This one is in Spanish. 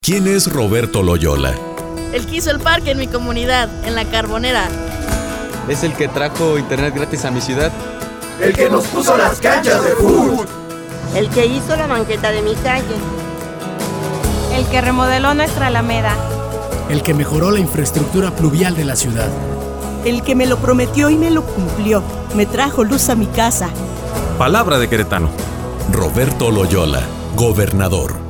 ¿Quién es Roberto Loyola? El que hizo el parque en mi comunidad, en La Carbonera. Es el que trajo internet gratis a mi ciudad. El que nos puso las canchas de fútbol. El que hizo la banqueta de mi calle. El que remodeló nuestra Alameda. El que mejoró la infraestructura pluvial de la ciudad. El que me lo prometió y me lo cumplió. Me trajo luz a mi casa. Palabra de queretano. Roberto Loyola, gobernador.